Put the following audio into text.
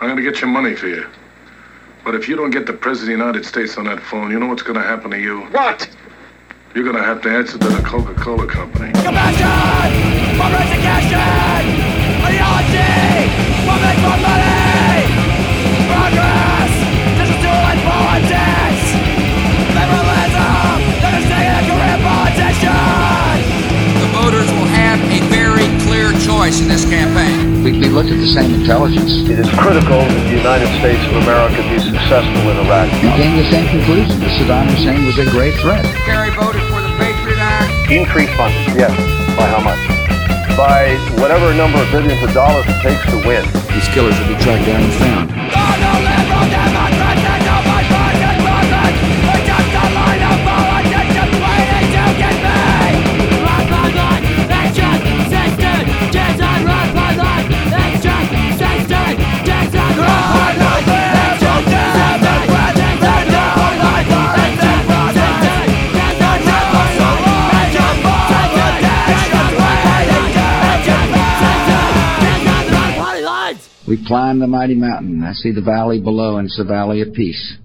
I'm going to get your money for you. But if you don't get the President of the United States on that phone, you know what's going to happen to you? What? You're going to have to answer to the Coca-Cola Company. Compassion for resignation! Ideology will make more money! Progress! This is too late politics! Liberalism! They're just taking a career politician! The voters will have a very clear choice in this campaign. We looked at the same intelligence. It is critical that the United States of America be successful in Iraq. We came to the same conclusion that Saddam Hussein was a great threat. Kerry voted for the Patriot Act. Increase funding, yes. By how much? By whatever number of billions of dollars it takes to win. These killers will be tracked down and found. We climbed the mighty mountain. I see the valley below, and it's the valley of peace.